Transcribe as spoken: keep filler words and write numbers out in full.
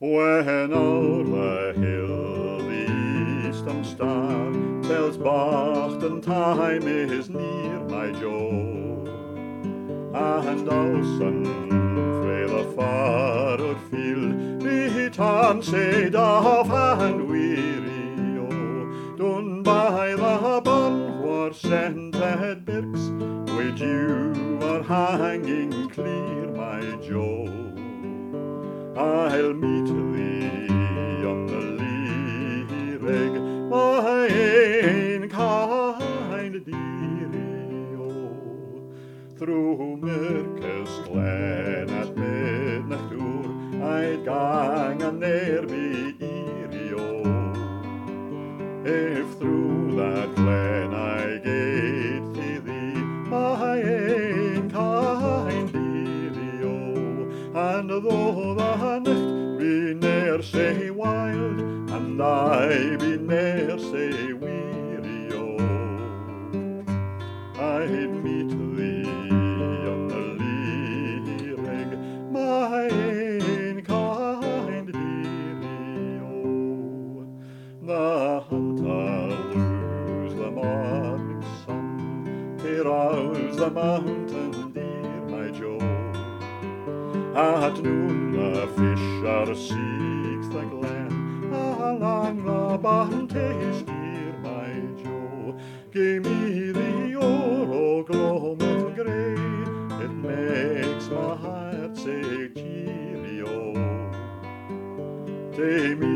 When o'er the hill the eastern star tells Boston time is near, my Joe, and Olsen frae the furrowed field return sae off and weary, oh, down by the burn where scented birks with dew are hanging clear, my Joe. I'll meet thee on the lee rig, my ain kind dearie, oh. Through Mirkes glen at midnight hour I'd gang and ne'er be eerie, oh. If through that glen I gaed to thee, my ain kind dearie, oh. And though the night be ne'er sae wild, and I be ne'er sae weary, oh, I'd meet thee on the lee rig, my ain kind dearie, oh. The hunter loose the morning sun to rouse the mountain deer, my Joe. At noon the fisher seeks the glen along the burn to steer, my Joe. Give me the oar, oh gloaming grey, it makes my heart sae cheery, oh. Take me